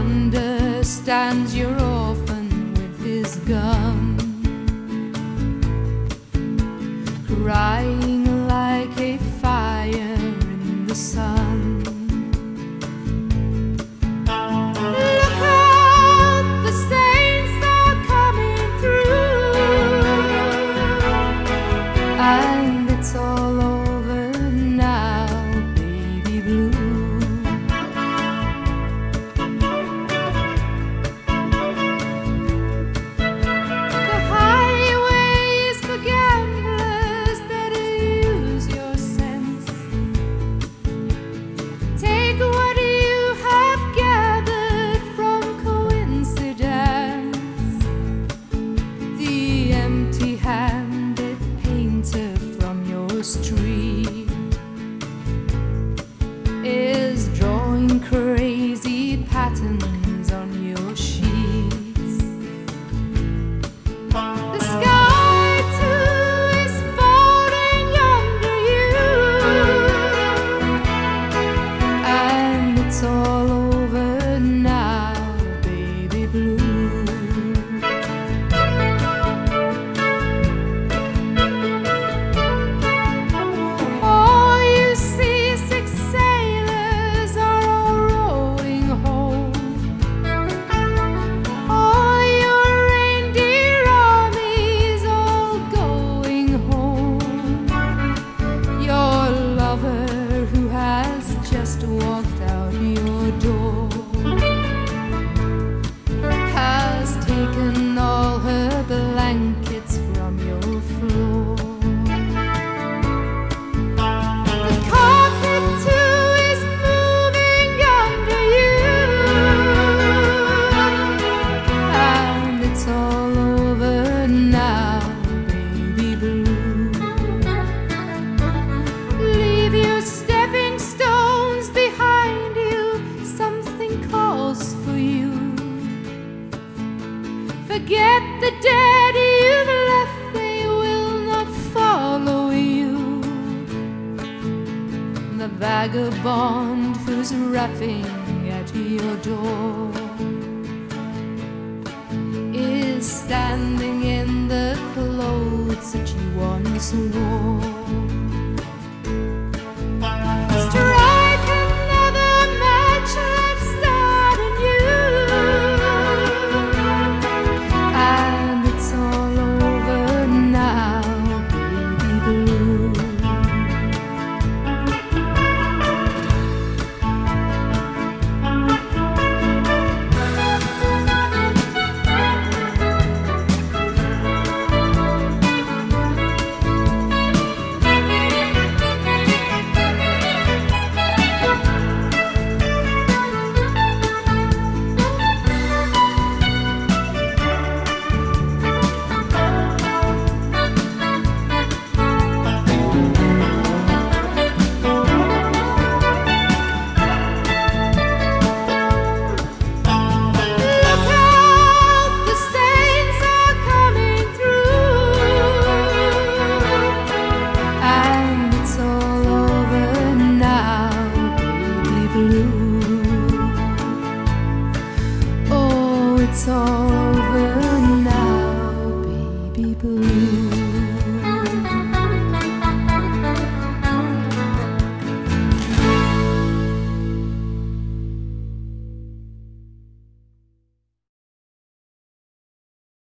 yonder stands your orphan with his gun, crying like a fire in the sun. Look out, the saints are coming through, and it's all over now, baby blue. The highway is for gamblers, better use your sense. Take what you have gathered from coincidence. The empty-handed painter from your street is drawing crazy patterns on your sheets. The sky too is falling under you, and it's all over now, baby blue. All you seasick sailors are all rowing home. All your reindeer armies all going home. Your lover who has just walked out your door has taken all her blankets from your floor. The carpet too is moving under you, and it's all over now, baby blue. Leave your stepping stones behind you, something calls for you. Forget the dead you've left, they will not follow you. The vagabond who's rapping at your door is standing in the clothes that you once wore. Strike another match, let's start anew, and it's all over now, baby blue. Look out, the saints are coming through, and it's all over now, baby blue. Oh, it's all over now, baby blue.